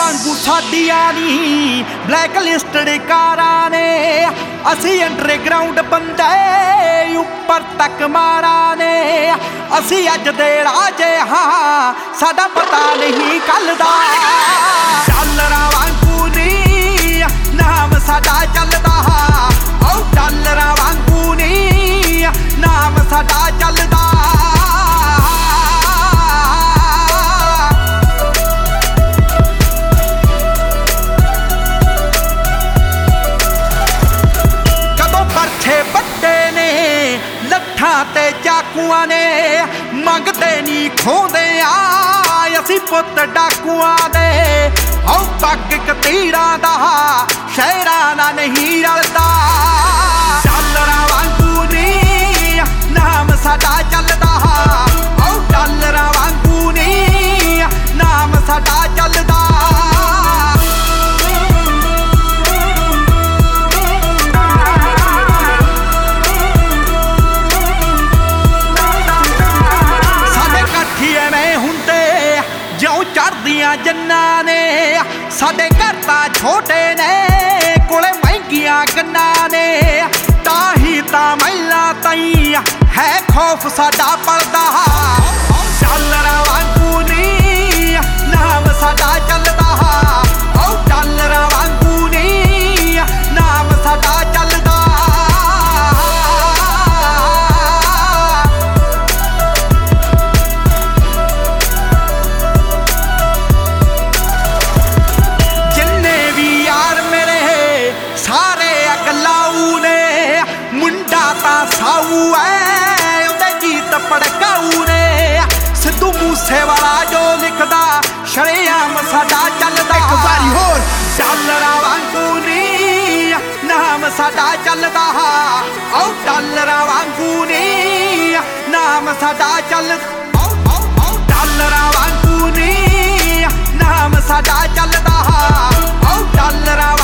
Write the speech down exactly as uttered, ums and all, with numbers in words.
वांगू साडियां नी black listed कारां ने असी अंडरग्राउंड बंदे उपर तक मारा ने असी अज दे राजे हाँ साडा पता नहीं कल दा डॉलरां वांगू नी नाम साडा चलदा ओ डॉलरां वांगू नी नाम साडा चलदा ते चाकुआं ने मंगते नी खोंदे आ असी पुत डाकुआं दे औ पग कतीरां दा शहरां नाल नहीं रलदा डॉलरां वांगू नी नाम साडा चलदा औ डॉलरां वांगू नी नाम साडा चलदा चढ़दियां जन्ना ने साडे घर तां छोटे ने कोले महंगियां गन्ना ने ताही तां महिला ताई है खौफ साडा पलदा डॉलरां वांगू नी नाम साडा चलदा ओ डॉलरां वांगू नी नाम साडा चलदा साऊ है उहदे गीत पड़काऊ ने सिद्धू मूसेवाला जो लिखदा शरेआम साडा चलदा एक बारी होर डॉलरां वांगू नी नाम साडा चलदा ओ डॉलरां वांगू नी नाम साडा चलदा ओ डॉलरां वांगू नी नाम साडा चलदा ओ डॉलरां